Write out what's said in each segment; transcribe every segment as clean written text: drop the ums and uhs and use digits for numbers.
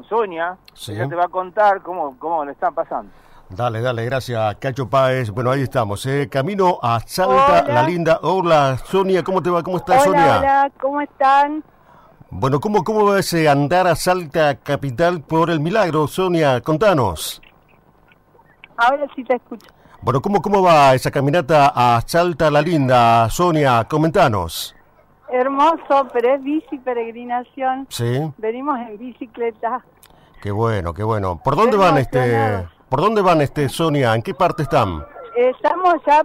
Sonia. Sí. Ella te va a contar cómo le están pasando. Dale, gracias, Cacho Páez. Bueno, ahí estamos, camino a Salta, Hola. la linda. Hola, Sonia, ¿cómo te va? ¿Cómo estás, Sonia? Hola, ¿cómo están? Bueno, ¿cómo va ese andar a Salta capital por el milagro, Sonia? Contanos. Ahora sí te escucho. Bueno, ¿cómo va esa caminata a Salta, la linda, Sonia? Comentanos. Hermoso, pero es bici peregrinación. Sí, Venimos en bicicleta. qué bueno. ¿Por dónde van Emocionados. ¿Por dónde van Sonia? ¿En qué parte están? Estamos ya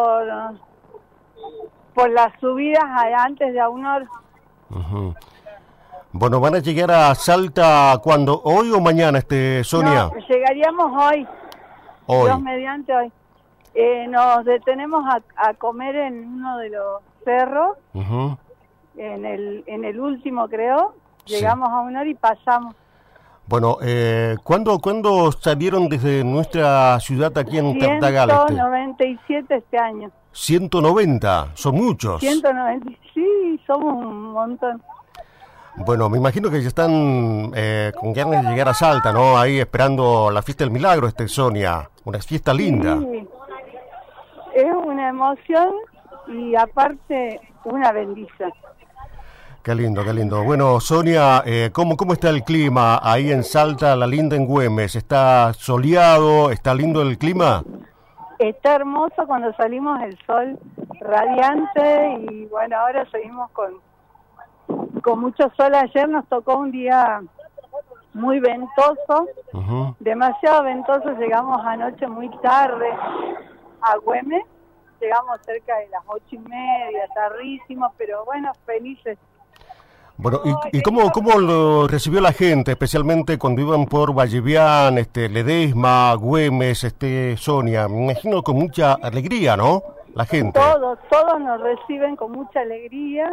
por las subidas antes de Aunor. Ujú. Bueno, ¿van a llegar a Salta cuándo? ¿Hoy o mañana, Sonia? No, llegaríamos hoy. Hoy. Dios mediante hoy. Nos detenemos a comer en uno de los cerros, Ujú. en el último creo. Sí. Llegamos a Aunor y pasamos. Bueno, ¿cuándo salieron desde nuestra ciudad aquí en Tartagal? 197 este año. 190, son muchos. 190, sí, somos un montón. Bueno, me imagino que ya están con ganas de llegar a Salta, ¿no? Ahí esperando la fiesta del milagro, Sonia. Una fiesta linda. Sí, es una emoción y aparte una bendición. Qué lindo. Bueno, Sonia, ¿cómo está el clima ahí en Salta, la linda en Güemes? ¿Está soleado? ¿Está lindo el clima? Está hermoso cuando salimos el sol radiante y bueno, ahora seguimos con mucho sol. Ayer nos tocó un día muy ventoso, Ujú. demasiado ventoso. Llegamos anoche muy tarde a Güemes, llegamos cerca de las 8:30, tardísimo, pero bueno, felices. Bueno, ¿y cómo lo recibió la gente, especialmente cuando iban por Vallevián, Ledesma, Güemes, Sonia? Me imagino con mucha alegría, ¿no? La gente. Todos nos reciben con mucha alegría.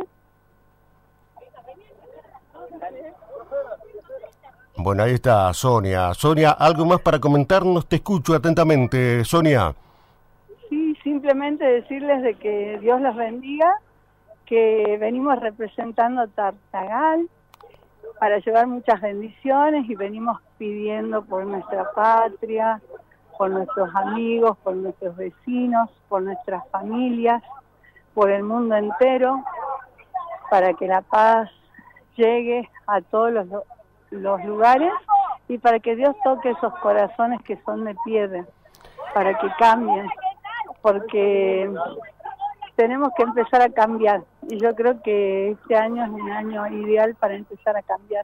Bueno, ahí está Sonia. Sonia, ¿algo más para comentarnos? Te escucho atentamente, Sonia. Sí, simplemente decirles de que Dios los bendiga, que venimos representando a Tartagal para llevar muchas bendiciones y venimos pidiendo por nuestra patria, por nuestros amigos, por nuestros vecinos, por nuestras familias, por el mundo entero, para que la paz llegue a todos los lugares y para que Dios toque esos corazones que son de piedra, para que cambien, porque tenemos que empezar a cambiar y yo creo que este año es un año ideal para empezar a cambiar.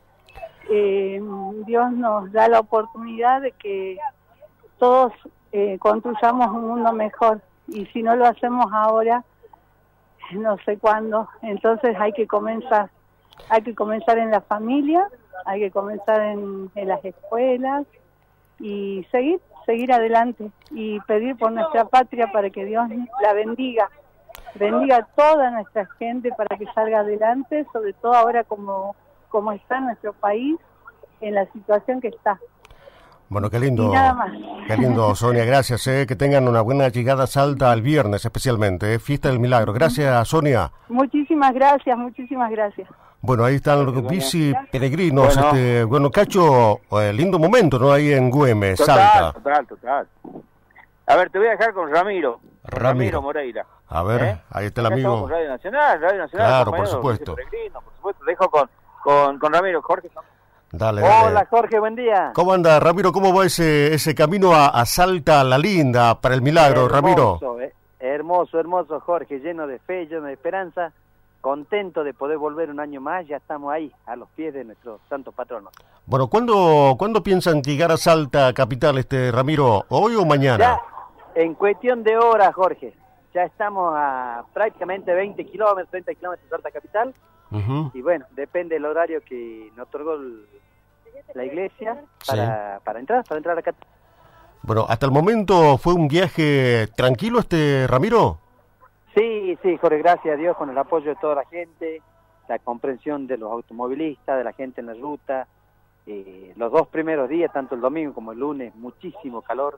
Dios nos da la oportunidad de que todos construyamos un mundo mejor y si no lo hacemos ahora, no sé cuándo. Entonces hay que comenzar en la familia, hay que comenzar en las escuelas y seguir adelante y pedir por nuestra patria para que Dios la bendiga a toda nuestra gente para que salga adelante, sobre todo ahora como está nuestro país, en la situación que está. Bueno, qué lindo. Y nada más. Qué lindo, Sonia, gracias. Que tengan una buena llegada a Salta el viernes especialmente, Fiesta del Milagro. Gracias, Sonia. Muchísimas gracias. Bueno, ahí están los bici peregrinos. Bueno. Cacho, lindo momento, ¿no? Ahí en Güemes, Salta. Total. A ver, te voy a dejar con Ramiro Moreira. A ver, ahí está el Acá amigo. estamos, Radio Nacional. Claro, por compañero supuesto. Peregrino, por supuesto. Dejo con Ramiro. Jorge. Dale. Hola, Jorge, buen día. ¿Cómo anda, Ramiro? ¿Cómo va ese camino a Salta, la linda, para el milagro, Ramiro? Hermoso, Jorge, lleno de fe, lleno de esperanza, contento de poder volver un año más, ya estamos ahí, a los pies de nuestro santo patrono. Bueno, ¿cuándo piensan llegar a Salta, capital, Ramiro? ¿Hoy o mañana? Ya, en cuestión de horas, Jorge, ya estamos a prácticamente 30 kilómetros de Salta capital, Uh-huh. y bueno, depende del horario que nos otorgó la iglesia para entrar acá. Bueno, hasta el momento fue un viaje tranquilo, Ramiro. Sí, Jorge, gracias a Dios, con el apoyo de toda la gente, la comprensión de los automovilistas, de la gente en la ruta. Los 2 primeros días, tanto el domingo como el lunes, muchísimo calor.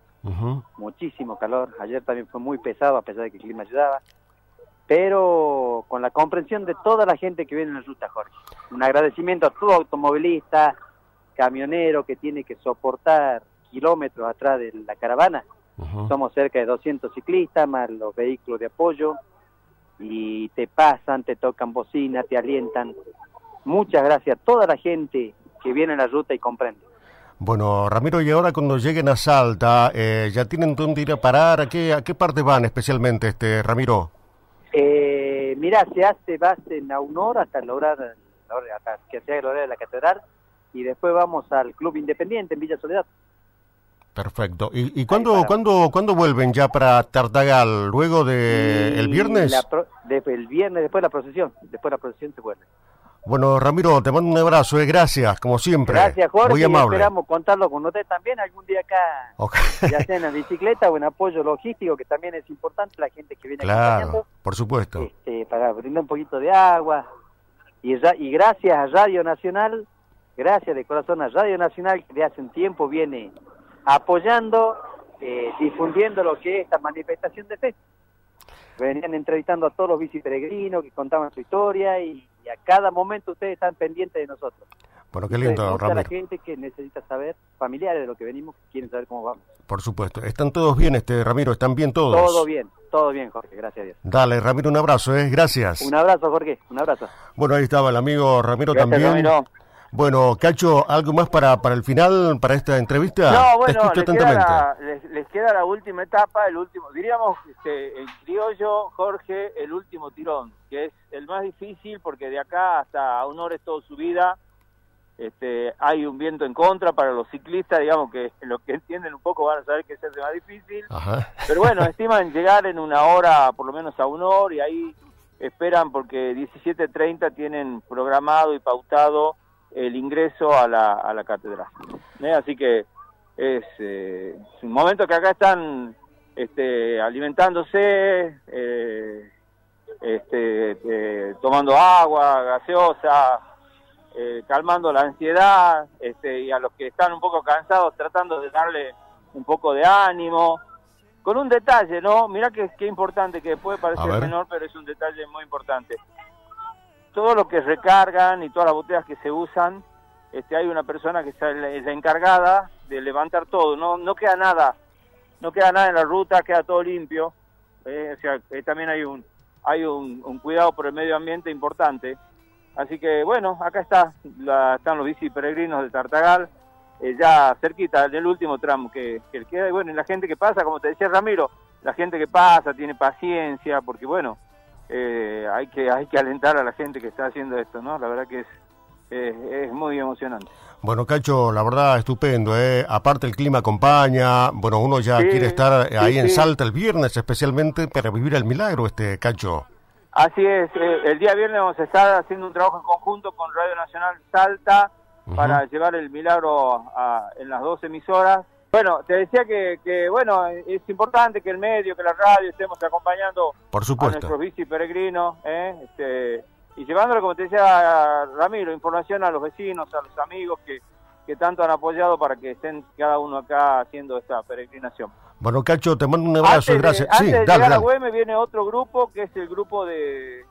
Ayer también fue muy pesado, a pesar de que el clima ayudaba. Pero con la comprensión de toda la gente que viene en la ruta, Jorge. Un agradecimiento a todo automovilista, camionero que tiene que soportar kilómetros atrás de la caravana. Somos cerca de 200 ciclistas, más los vehículos de apoyo, y te pasan, te tocan bocina, te alientan. Muchas gracias a toda la gente que viene en la ruta y comprende. Bueno, Ramiro, y ahora cuando lleguen a Salta, ¿ya tienen dónde ir a parar? ¿A qué parte van especialmente, Ramiro? Mira, se hace base en Aunor hasta lograr hasta que sea el horario de la catedral, y después vamos al Club Independiente en Villa Soledad. Perfecto. ¿Y cuándo vuelven ya para Tartagal? ¿Luego de el viernes? El viernes, después de la procesión. Después de la procesión se vuelve. Bueno, Ramiro, te mando un abrazo, gracias, como siempre. Gracias, Jorge. Muy amable. Esperamos contarlo con usted también algún día acá, okay. Ya sea en la bicicleta o en apoyo logístico, que también es importante, la gente que viene acompañando. Por supuesto. Para brindar un poquito de agua. Y gracias a Radio Nacional, gracias de corazón a Radio Nacional, que de hace un tiempo viene apoyando, difundiendo lo que es esta manifestación de fe. Venían entrevistando a todos los biciperegrinos que contaban su historia, y a cada momento ustedes están pendientes de nosotros. Bueno, qué lindo, Ramiro. La gente que necesita saber, familiares de lo que venimos, quieren saber cómo vamos. Por supuesto. ¿Están todos bien, Ramiro? ¿Están bien todos? Todo bien, Jorge, gracias a Dios. Dale, Ramiro, un abrazo, gracias. Un abrazo, Jorge, un abrazo. Bueno, ahí estaba el amigo Ramiro. Gracias, también. Ramiro. Bueno, Cacho, ¿algo más para el final, para esta entrevista? No, bueno, les queda la última etapa, el último, diríamos en criollo, Jorge, el último tirón, que es el más difícil, porque de acá hasta Aunor es toda subida, hay un viento en contra para los ciclistas, digamos que los que entienden un poco van a saber que es el más difícil. Ajá. Pero bueno, estiman llegar en una hora por lo menos a Aunor, y ahí esperan, porque 17:30 tienen programado y pautado el ingreso a la catedral. Así que es un momento que acá están alimentándose, tomando agua gaseosa, calmando la ansiedad, y a los que están un poco cansados tratando de darle un poco de ánimo, con un detalle, ¿no? Mirá que importante, que puede parecer menor, pero es un detalle muy importante. Todo lo que recargan y todas las botellas que se usan, hay una persona que es la encargada de levantar todo, no queda nada en la ruta, queda todo limpio, o sea, también hay un cuidado por el medio ambiente importante. Así que bueno, acá están los bici peregrinos de Tartagal, ya cerquita del último tramo que queda, y bueno, y la gente que pasa, como te decía Ramiro, la gente que pasa tiene paciencia, porque bueno, hay que alentar a la gente que está haciendo esto, ¿no? La verdad que es muy emocionante. Bueno, Cacho, la verdad, estupendo, aparte el clima acompaña, bueno, uno ya quiere estar ahí en Salta el viernes, especialmente para vivir el milagro, Cacho. Así es, el día viernes vamos a estar haciendo un trabajo en conjunto con Radio Nacional Salta para llevar el milagro en las 2 emisoras. Bueno, te decía que bueno, es importante que el medio, que la radio estemos acompañando por supuesto a nuestros bici peregrinos, y llevándole, como te decía Ramiro, información a los vecinos, a los amigos que tanto han apoyado para que estén cada uno acá haciendo esta peregrinación. Bueno, Cacho, te mando un abrazo, gracias. Antes de llegar a Güemes viene otro grupo, que es el grupo de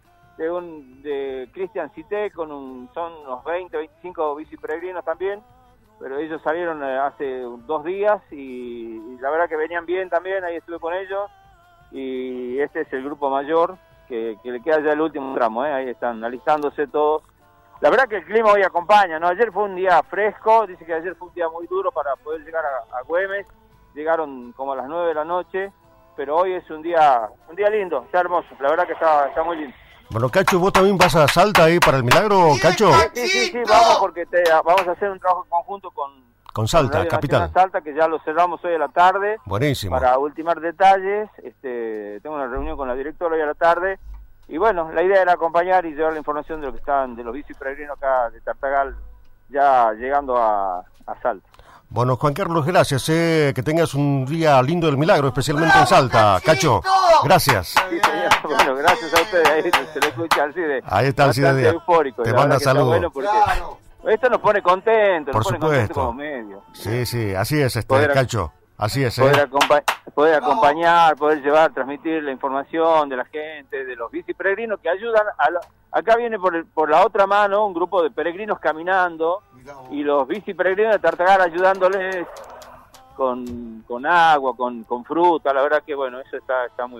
Cristian Cité, son unos 20, 25 bici peregrinos también, pero ellos salieron hace 2 días y la verdad que venían bien también, ahí estuve con ellos, y este es el grupo mayor, que le queda ya el último tramo, ahí están alistándose todos. La verdad que el clima hoy acompaña, ¿no? Ayer fue un día fresco, dice que ayer fue un día muy duro para poder llegar a Güemes, llegaron como a las 9 de la noche, pero hoy es un día lindo, está hermoso, la verdad que está muy lindo. Bueno, Cacho, ¿vos también vas a Salta ahí para el milagro, Cacho? Sí, vamos, porque vamos a hacer un trabajo en conjunto con Salta, Radio capital. Nacional Salta, que ya lo cerramos hoy a la tarde. Buenísimo. Para ultimar detalles, tengo una reunión con la directora hoy a la tarde, y bueno, la idea era acompañar y llevar la información de lo que están, de los bici peregrinos acá de Tartagal, ya llegando a Salta. Bueno, Juan Carlos, gracias, que tengas un día lindo del milagro, especialmente en Salta. Cacho, gracias. Sí, señor. Bueno, gracias a ustedes, ahí se le escucha al CIDE. Ahí está el CIDE. Eufórico. Te manda saludos. Bueno, esto nos pone contentos, por nos pone supuesto. Contentos como medio. Sí, así es, Cacho, así es. poder acompañar, poder llevar, transmitir la información de la gente, de los biciperegrinos que ayudan. Acá viene por la otra mano un grupo de peregrinos caminando y los biciperegrinos de Tartagal ayudándoles con agua, con fruta. La verdad que bueno, eso está muy